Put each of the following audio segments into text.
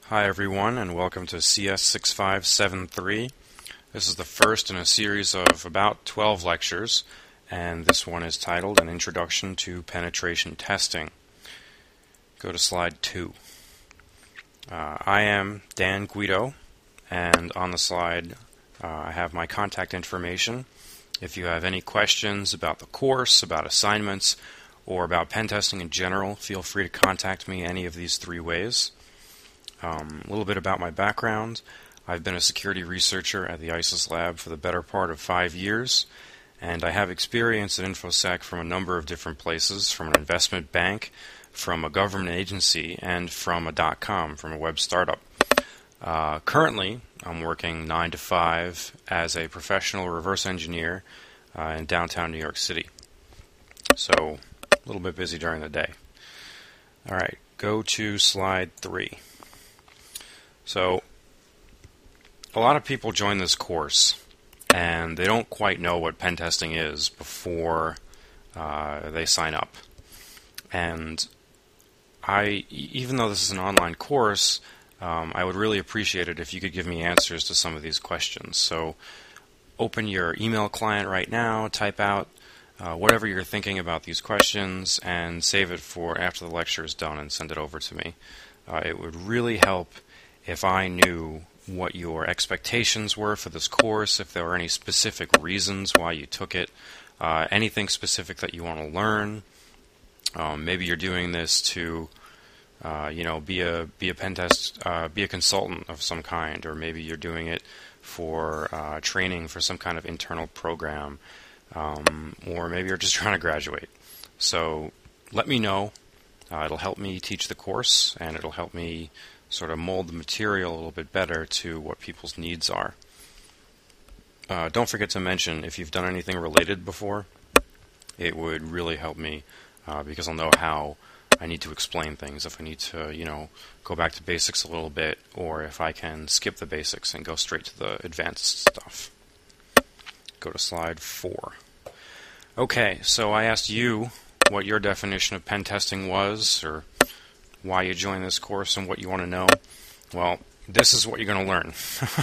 Hi everyone, and welcome to CS6573. This is the first in a series of about 12 lectures, and this one is titled An Introduction to Penetration Testing. Go to slide 2. I am Dan Guido, and on the slide I have my contact information. If you have any questions about the course, about assignments, or about pen testing in general, feel free to contact me any of these three ways. A little bit about my background. I've been a security researcher at the ISIS lab for the better part of 5 years, and I have experience at InfoSec from a number of different places, from an investment bank, from a government agency, and from a .com, from a web startup. Currently, I'm working 9 to 5 as a professional reverse engineer in downtown New York City. So, a little bit busy during the day. Alright, go to slide 3. So, a lot of people join this course, and they don't quite know what pen testing is before they sign up. And even though this is an online course, I would really appreciate it if you could give me answers to some of these questions. So, open your email client right now, type out whatever you're thinking about these questions, and save it for after the lecture is done and send it over to me. It would really help if I knew what your expectations were for this course, if there were any specific reasons why you took it, anything specific that you want to learn. Maybe you're doing this to, be a pen test, be a consultant of some kind, or maybe you're doing it for training for some kind of internal program, or maybe you're just trying to graduate. So let me know. It'll help me teach the course, and it'll help me sort of mold the material a little bit better to what people's needs are. Don't forget to mention if you've done anything related before. It would really help me because I'll know how I need to explain things, if I need to, go back to basics a little bit, or if I can skip the basics and go straight to the advanced stuff. Go to slide 4. Okay, so I asked you what your definition of pen testing was, or why you joined this course and what you want to know. Well, this is what you're going to learn.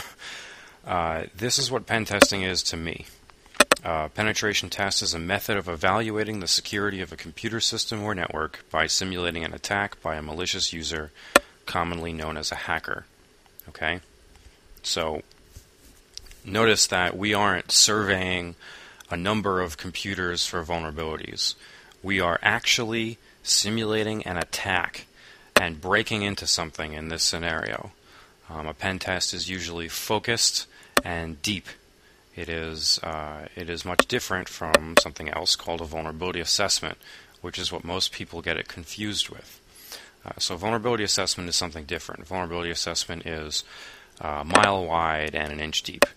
This is what pen testing is to me. Penetration test is a method of evaluating the security of a computer system or network by simulating an attack by a malicious user, commonly known as a hacker. Okay? So, notice that we aren't surveying a number of computers for vulnerabilities. We are actually simulating an attack and breaking into something in this scenario. A pen test is usually focused and deep. It is much different from something else called a vulnerability assessment, which is what most people get it confused with. So vulnerability assessment is something different. Vulnerability assessment is a mile wide and an inch deep.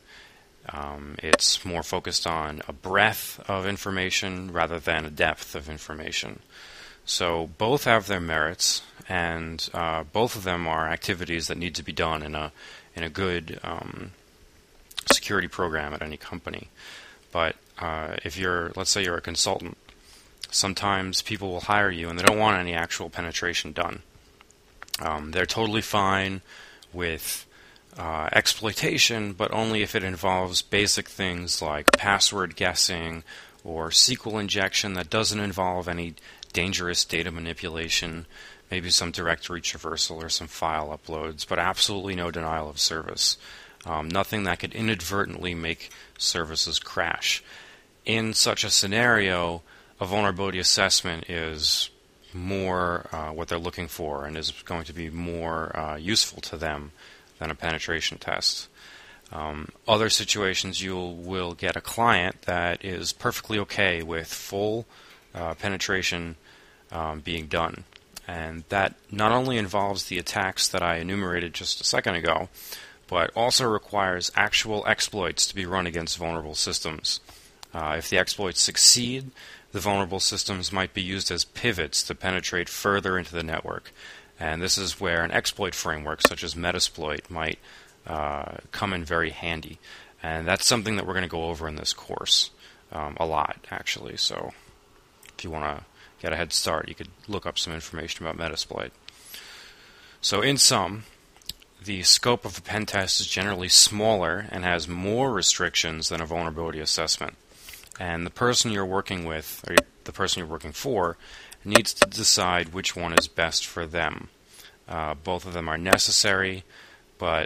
It's more focused on a breadth of information rather than a depth of information. So both have their merits, and both of them are activities that need to be done in a good security program at any company. But if let's say you're a consultant, sometimes people will hire you and they don't want any actual penetration done. They're totally fine with exploitation, but only if it involves basic things like password guessing or SQL injection that doesn't involve any dangerous data manipulation, maybe some directory traversal or some file uploads, but absolutely no denial of service. Nothing that could inadvertently make services crash. In such a scenario, a vulnerability assessment is more what they're looking for and is going to be more useful to them than a penetration test. Other situations, you will get a client that is perfectly okay with full penetration being done. And that not only involves the attacks that I enumerated just a second ago, but also requires actual exploits to be run against vulnerable systems. If the exploits succeed, the vulnerable systems might be used as pivots to penetrate further into the network. And this is where an exploit framework such as Metasploit might come in very handy. And that's something that we're going to go over in this course a lot, actually. So if you want to get a head start, you could look up some information about Metasploit. So in sum, the scope of a pen test is generally smaller and has more restrictions than a vulnerability assessment. And the person you're working with, or the person you're working for, needs to decide which one is best for them. Both of them are necessary, but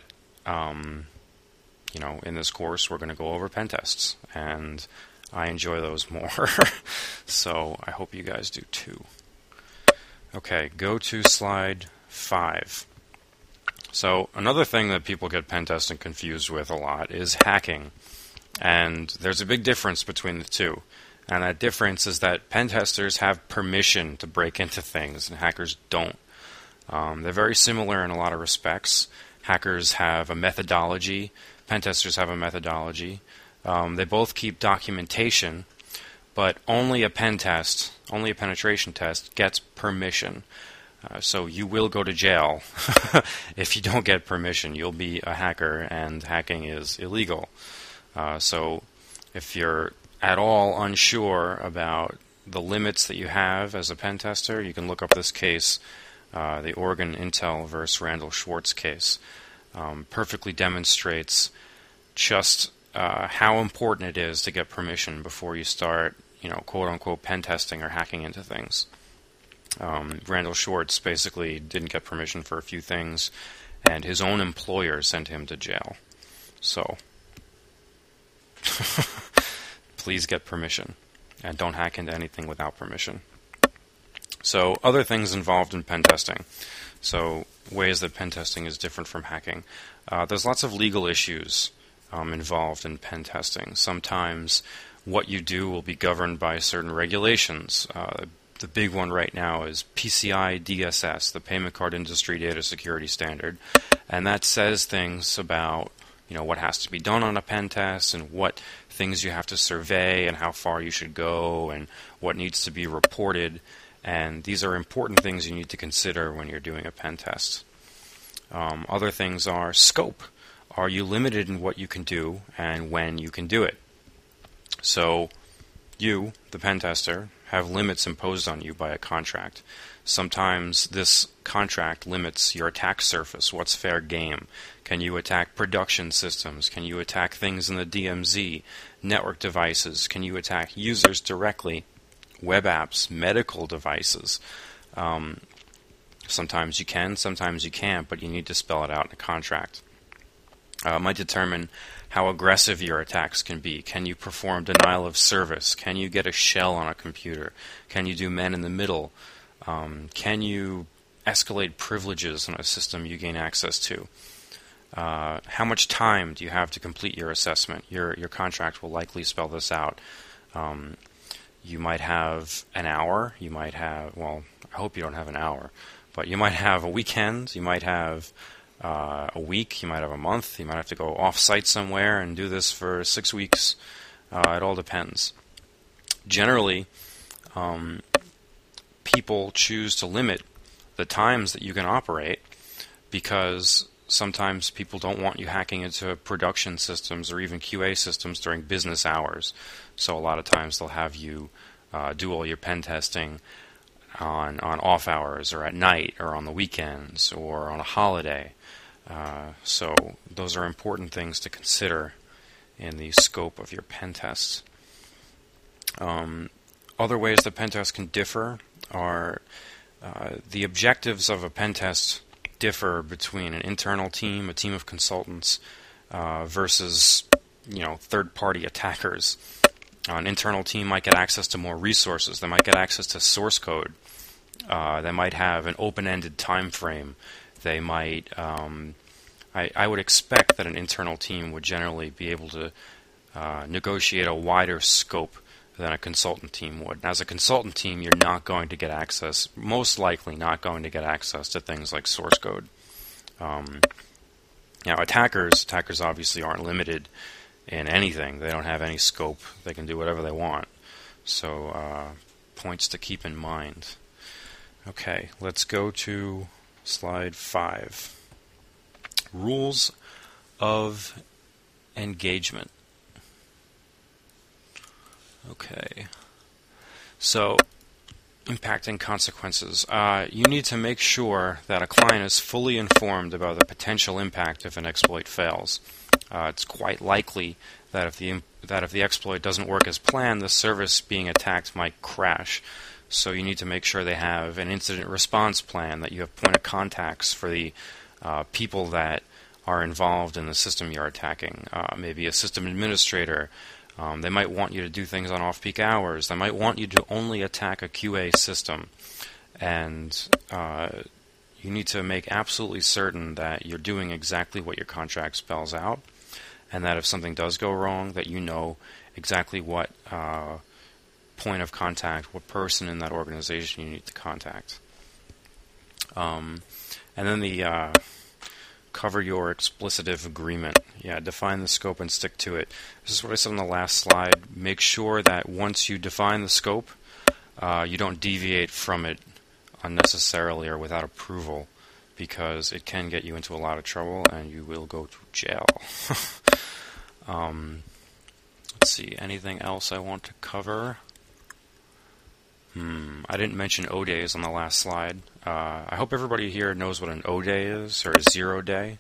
in this course we're going to go over pen tests, and I enjoy those more. So I hope you guys do too. Okay, go to slide 5. So another thing that people get pen testing confused with a lot is hacking. And there's a big difference between the two. And that difference is that pen testers have permission to break into things, and hackers don't. They're very similar in a lot of respects. Hackers have a methodology. Pen testers have a methodology. They both keep documentation, but only a penetration test, gets permission. So you will go to jail if you don't get permission. You'll be a hacker, and hacking is illegal. So if you're at all unsure about the limits that you have as a pen tester, you can look up this case, the Oregon Intel versus Randall Schwartz case. Perfectly demonstrates just how important it is to get permission before you start, quote-unquote pen testing or hacking into things. Randall Schwartz basically didn't get permission for a few things, and his own employer sent him to jail. So please get permission, and don't hack into anything without permission. So other things involved in pen testing. So ways that pen testing is different from hacking. There's lots of legal issues involved in pen testing. Sometimes what you do will be governed by certain regulations. The big one right now is PCI DSS, the Payment Card Industry Data Security Standard, and that says things about what has to be done on a pen test, and what things you have to survey, and how far you should go, and what needs to be reported. And these are important things you need to consider when you're doing a pen test. Other things are scope. Are you limited in what you can do and when you can do it? So you, the pen tester, have limits imposed on you by a contract. Sometimes this contract limits your attack surface. What's fair game? Can you attack production systems? Can you attack things in the DMZ? Network devices? Can you attack users directly? Web apps? Medical devices? Sometimes you can, sometimes you can't, but you need to spell it out in a contract. It might determine how aggressive your attacks can be. Can you perform denial of service? Can you get a shell on a computer? Can you do man in the middle? Can you escalate privileges on a system you gain access to? How much time do you have to complete your assessment? Your contract will likely spell this out. You might have an hour. You might have, I hope you don't have an hour, but you might have a weekend. You might have a week. You might have a month. You might have to go off-site somewhere and do this for 6 weeks. It all depends. Generally, people choose to limit the times that you can operate because sometimes people don't want you hacking into production systems or even QA systems during business hours. So a lot of times they'll have you do all your pen testing on off hours or at night or on the weekends or on a holiday. So those are important things to consider in the scope of your pen tests. Other ways that pen tests can differ are the objectives of a pen test differ between an internal team, a team of consultants, versus third-party attackers. An internal team might get access to more resources. They might get access to source code. They might have an open-ended time frame. They might. I would expect that an internal team would generally be able to negotiate a wider scope than a consultant team would. As a consultant team, you're not going to get access, most likely not going to get access to things like source code. Now, attackers obviously aren't limited in anything. They don't have any scope. They can do whatever they want. So, points to keep in mind. Okay, let's go to slide 5. Rules of engagement. Okay, so Impacting consequences. You need to make sure that a client is fully informed about the potential impact if an exploit fails. It's quite likely that if the exploit doesn't work as planned, the service being attacked might crash. So you need to make sure they have an incident response plan, that you have point of contacts for the people that are involved in the system you're attacking. Maybe a system administrator. They might want you to do things on off-peak hours. They might want you to only attack a QA system. And you need to make absolutely certain that you're doing exactly what your contract spells out, and that if something does go wrong, that you know exactly what point of contact, what person in that organization you need to contact. And then the cover your explicitive agreement. Yeah, define the scope and stick to it. This is what I said on the last slide. Make sure that once you define the scope, you don't deviate from it unnecessarily or without approval, because it can get you into a lot of trouble and you will go to jail. Let's see, anything else I want to cover? I didn't mention O-days on the last slide. I hope everybody here knows what an O-day is, or a 0 day.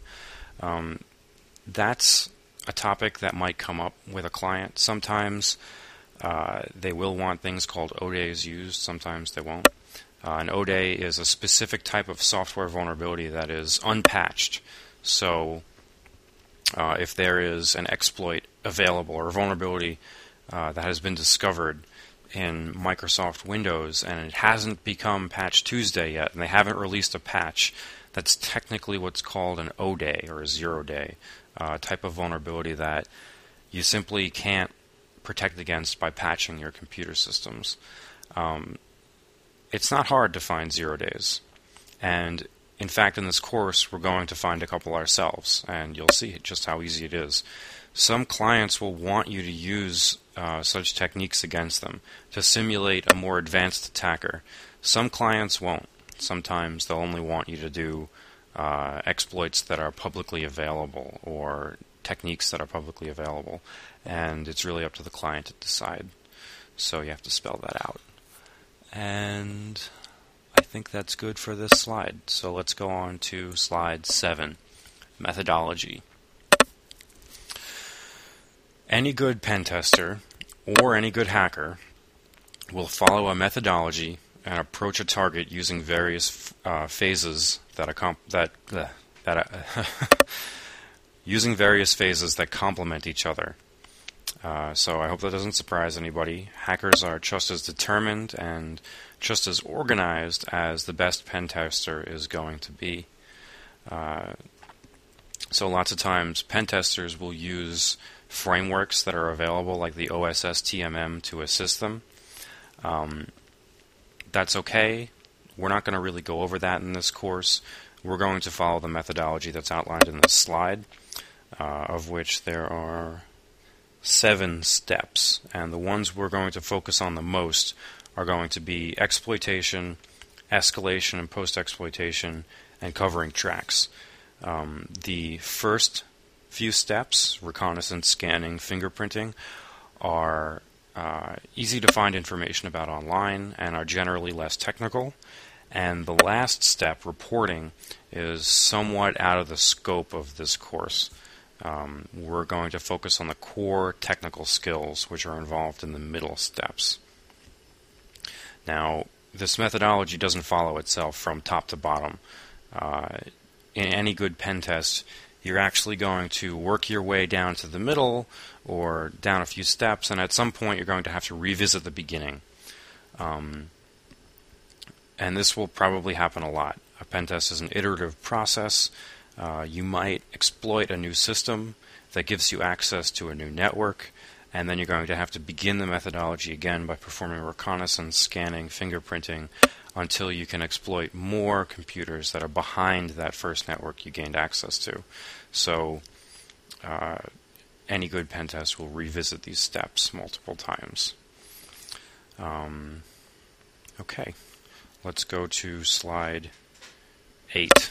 That's a topic that might come up with a client. Sometimes they will want things called O-days used, sometimes they won't. An O-day is a specific type of software vulnerability that is unpatched. So if there is an exploit available or a vulnerability that has been discovered in Microsoft Windows and it hasn't become Patch Tuesday yet, and they haven't released a patch, that's technically what's called an O-day or a 0 day type of vulnerability that you simply can't protect against by patching your computer systems. It's not hard to find 0 days, and in fact in this course we're going to find a couple ourselves, and you'll see just how easy it is. Some clients will want you to use such techniques against them to simulate a more advanced attacker. Some clients won't. Sometimes they'll only want you to do exploits that are publicly available or techniques that are publicly available, and it's really up to the client to decide. So you have to spell that out. And I think that's good for this slide. So let's go on to slide 7, methodology. Any good pen tester or any good hacker will follow a methodology and approach a target using various phases using various phases that complement each other. So I hope that doesn't surprise anybody. Hackers are just as determined and just as organized as the best pen tester is going to be. So lots of times pen testers will use frameworks that are available, like the OSS TMM, to assist them. That's okay. We're not going to really go over that in this course. We're going to follow the methodology that's outlined in this slide, of which there are 7 steps, and the ones we're going to focus on the most are going to be exploitation, escalation and post-exploitation, and covering tracks. The first few steps, reconnaissance, scanning, fingerprinting, are easy to find information about online and are generally less technical. And the last step, reporting, is somewhat out of the scope of this course. We're going to focus on the core technical skills which are involved in the middle steps. Now, this methodology doesn't follow itself from top to bottom. In any good pen test, you're actually going to work your way down to the middle or down a few steps, and at some point you're going to have to revisit the beginning. And this will probably happen a lot. A pen test is an iterative process. You might exploit a new system that gives you access to a new network, and then you're going to have to begin the methodology again by performing reconnaissance, scanning, fingerprinting, until you can exploit more computers that are behind that first network you gained access to. So any good pen test will revisit these steps multiple times. Okay, let's go to slide 8.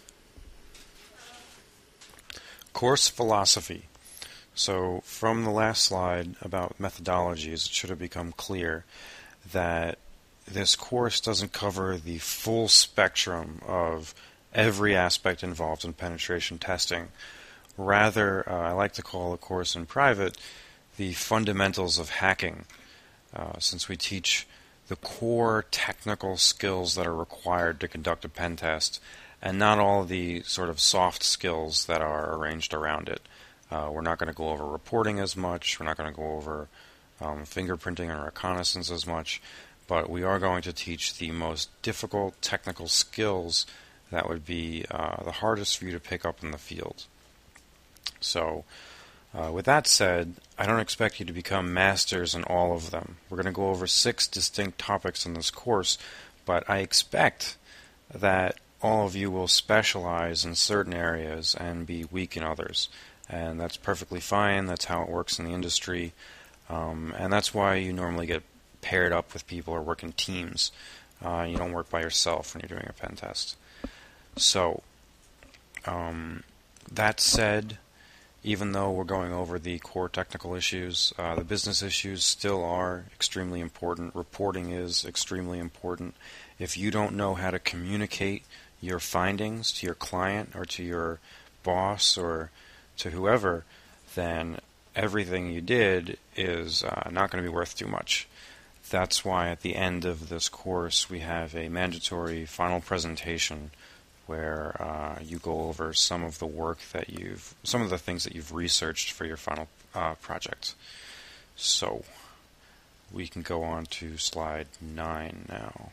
Course philosophy. So from the last slide about methodologies, it should have become clear that this course doesn't cover the full spectrum of every aspect involved in penetration testing. Rather, I like to call the course in private the fundamentals of hacking, since we teach the core technical skills that are required to conduct a pen test, and not all the sort of soft skills that are arranged around it. We're not going to go over reporting as much, we're not going to go over fingerprinting and reconnaissance as much, but we are going to teach the most difficult technical skills that would be the hardest for you to pick up in the field. So, with that said, I don't expect you to become masters in all of them. We're going to go over 6 distinct topics in this course, but I expect that all of you will specialize in certain areas and be weak in others. And that's perfectly fine. That's how it works in the industry. And that's why you normally get paired up with people or work in teams. You don't work by yourself when you're doing a pen test. So, that said, even though we're going over the core technical issues, the business issues still are extremely important. Reporting is extremely important. If you don't know how to communicate your findings to your client or to your boss or to whoever, then everything you did is not going to be worth too much. That's why at the end of this course we have a mandatory final presentation where you go over some of the things that you've researched for your final project. So we can go on to slide 9 now.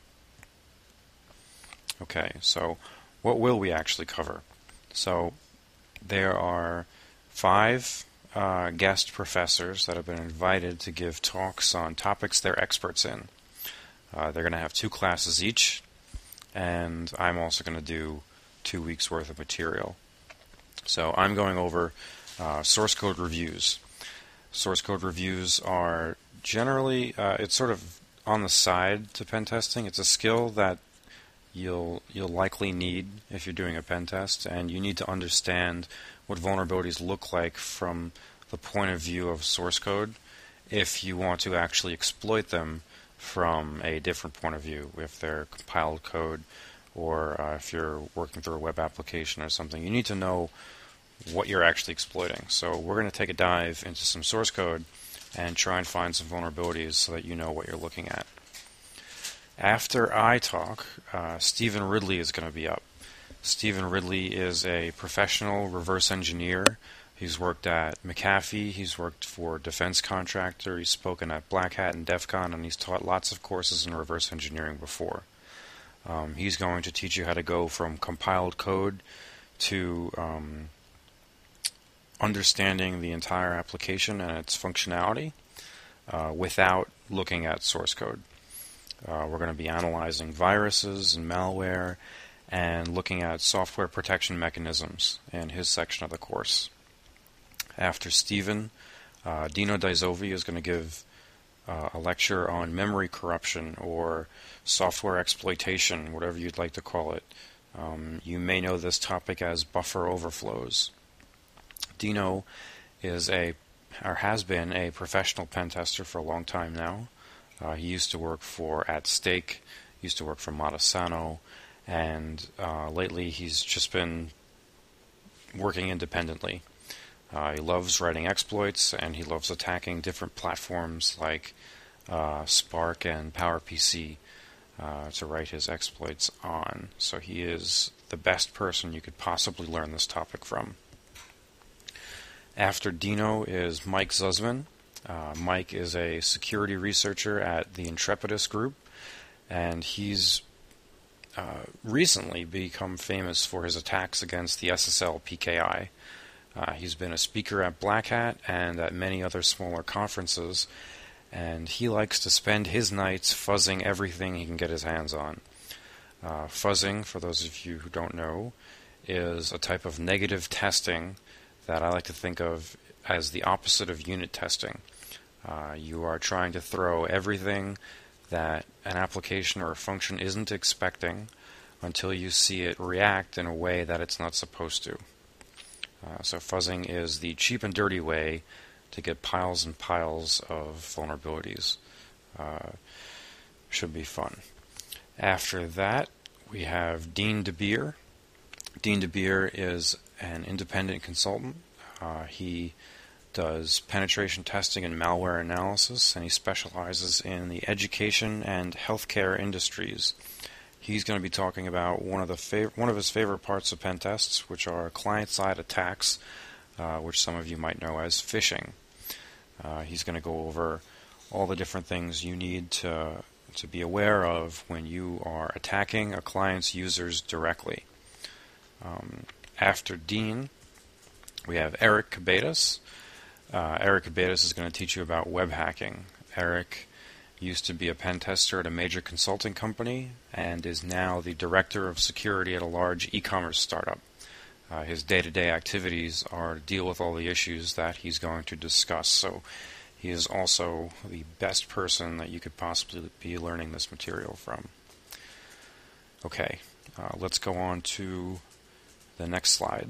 Okay, so what will we actually cover? So there are 5 guest professors that have been invited to give talks on topics they're experts in. They're going to have 2 classes each, and I'm also going to do 2 weeks worth of material. So I'm going over source code reviews. Source code reviews are generally, it's sort of on the side to pen testing. It's a skill that you'll likely need if you're doing a pen test, and you need to understand what vulnerabilities look like from the point of view of source code if you want to actually exploit them from a different point of view, if they're compiled code or if you're working through a web application or something. You need to know what you're actually exploiting. So we're going to take a dive into some source code and try and find some vulnerabilities so that you know what you're looking at. After I talk, Stephen Ridley is going to be up. Stephen Ridley is a professional reverse engineer. He's worked at McAfee, he's worked for Defense Contractor, he's spoken at Black Hat and DEF CON, and he's taught lots of courses in reverse engineering before. He's going to teach you how to go from compiled code to understanding the entire application and its functionality without looking at source code. We're going to be analyzing viruses and malware and looking at software protection mechanisms in his section of the course. After Stephen, Dino Daizovi is going to give a lecture on memory corruption or software exploitation, whatever you'd like to call it. You may know this topic as buffer overflows. Dino is has been a professional pen tester for a long time now. He used to work for At Stake, used to work for Matasano, and lately he's just been working independently. He loves writing exploits, and he loves attacking different platforms like Spark and PowerPC to write his exploits on. So he is the best person you could possibly learn this topic from. After Dino is Mike Zussman. Mike is a security researcher at the Intrepidus Group, and he's recently become famous for his attacks against the SSL PKI. He's been a speaker at Black Hat and at many other smaller conferences, and he likes to spend his nights fuzzing everything he can get his hands on. Fuzzing, for those of you who don't know, is a type of negative testing that I like to think of as the opposite of unit testing. You are trying to throw everything that an application or a function isn't expecting until you see it react in a way that it's not supposed to. So fuzzing is the cheap and dirty way to get piles and piles of vulnerabilities. Should be fun. After that, we have Dean DeBeer. Dean DeBeer is an independent consultant. He does penetration testing and malware analysis, and he specializes in the education and healthcare industries. He's going to be talking about one of his favorite parts of pen tests, which are client-side attacks, which some of you might know as phishing. He's going to go over all the different things you need to be aware of when you are attacking a client's users directly. After Dean, we have Eric Cabedas. Eric Cabedas is going to teach you about web hacking. Eric used to be a pen tester at a major consulting company and is now the director of security at a large e-commerce startup. His day-to-day activities are to deal with all the issues that he's going to discuss. So he is also the best person that you could possibly be learning this material from. Okay, let's go on to the next slide.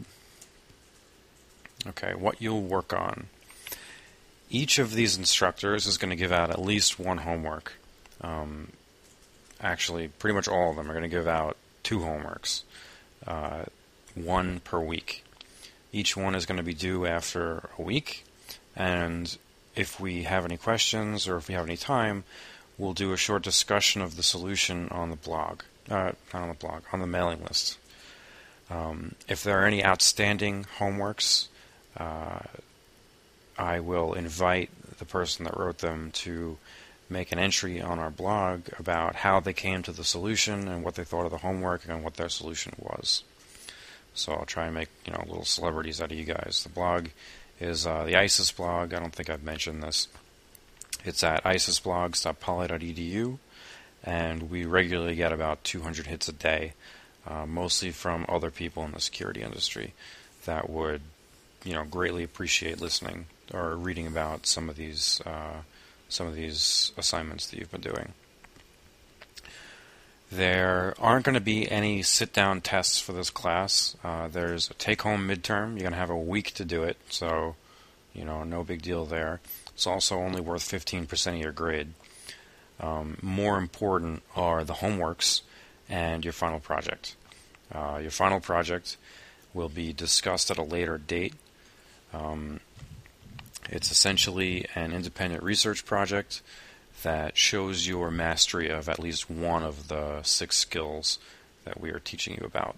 Okay, what you'll work on. Each of these instructors is going to give out at least one homework. Actually, pretty much all of them are going to give out 2 homeworks, one per week. Each one is going to be due after a week, and if we have any questions or if we have any time, we'll do a short discussion of the solution on the blog. Not on the blog, on the mailing list. If there are any outstanding homeworks, I will invite the person that wrote them to make an entry on our blog about how they came to the solution and what they thought of the homework and what their solution was. So I'll try and make little celebrities out of you guys. The blog is the ISIS blog. I don't think I've mentioned this. It's at isisblogs.poly.edu, and we regularly get about 200 hits a day, mostly from other people in the security industry that would greatly appreciate listening or reading about some of these assignments that you've been doing. There aren't going to be any sit-down tests for this class. There's a take-home midterm. You're going to have a week to do it, so no big deal there. It's also only worth 15% of your grade. More important are the homeworks and your final project. Your final project will be discussed at a later date. It's essentially an independent research project that shows your mastery of at least one of the 6 skills that we are teaching you about.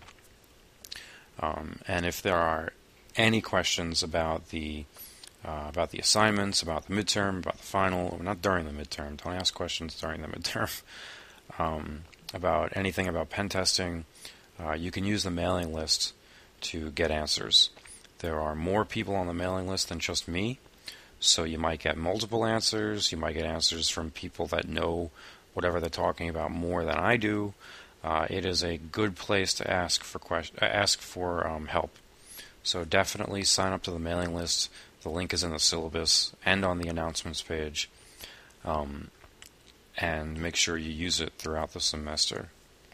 And if there are any questions about the assignments, about the midterm, about the final, not during the midterm, don't ask questions during the midterm, about anything about pen testing, you can use the mailing list to get answers. There are more people on the mailing list than just me, so you might get multiple answers. You might get answers from people that know whatever they're talking about more than I do. It is a good place to ask for help. So definitely sign up to the mailing list. The link is in the syllabus and on the announcements page, and make sure you use it throughout the semester.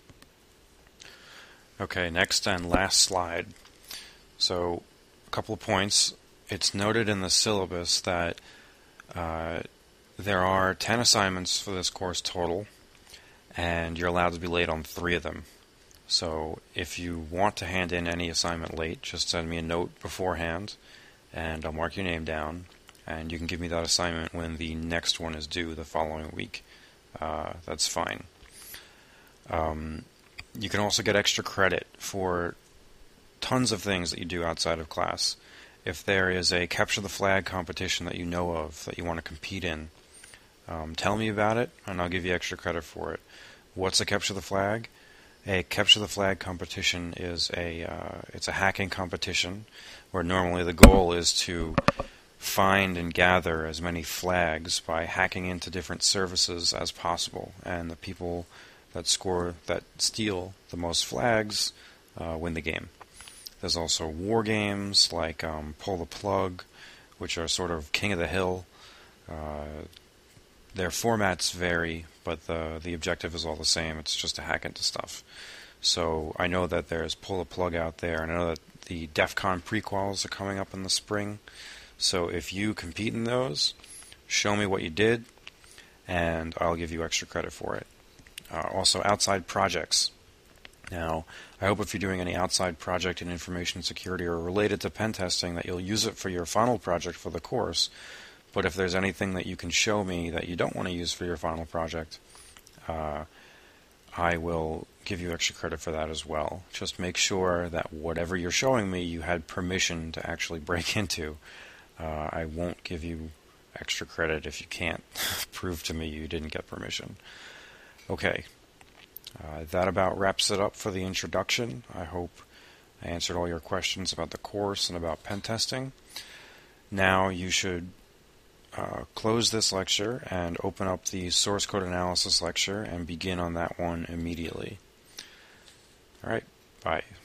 Okay, next and last slide. So, a couple of points. It's noted in the syllabus that there are 10 assignments for this course total, and you're allowed to be late on 3 of them. So if you want to hand in any assignment late, just send me a note beforehand, and I'll mark your name down, and you can give me that assignment when the next one is due the following week. That's fine. You can also get extra credit for tons of things that you do outside of class. If there is a capture the flag competition that you know of that you want to compete in, tell me about it, and I'll give you extra credit for it. What's a capture the flag? A capture the flag competition is it's a hacking competition where normally the goal is to find and gather as many flags by hacking into different services as possible, and the people that steal the most flags win the game. There's also war games like Pull the Plug, which are sort of king of the hill. Their formats vary, but the objective is all the same. It's just to hack into stuff. So I know that there's Pull the Plug out there, and I know that the DEF CON prequels are coming up in the spring. So if you compete in those, show me what you did, and I'll give you extra credit for it. Also, outside projects. Now, I hope if you're doing any outside project in information security or related to pen testing that you'll use it for your final project for the course. But if there's anything that you can show me that you don't want to use for your final project, I will give you extra credit for that as well. Just make sure that whatever you're showing me, you had permission to actually break into. I won't give you extra credit if you can't prove to me you didn't get permission. Okay, that about wraps it up for the introduction. I hope I answered all your questions about the course and about pen testing. Now you should close this lecture and open up the source code analysis lecture and begin on that one immediately. All right, bye.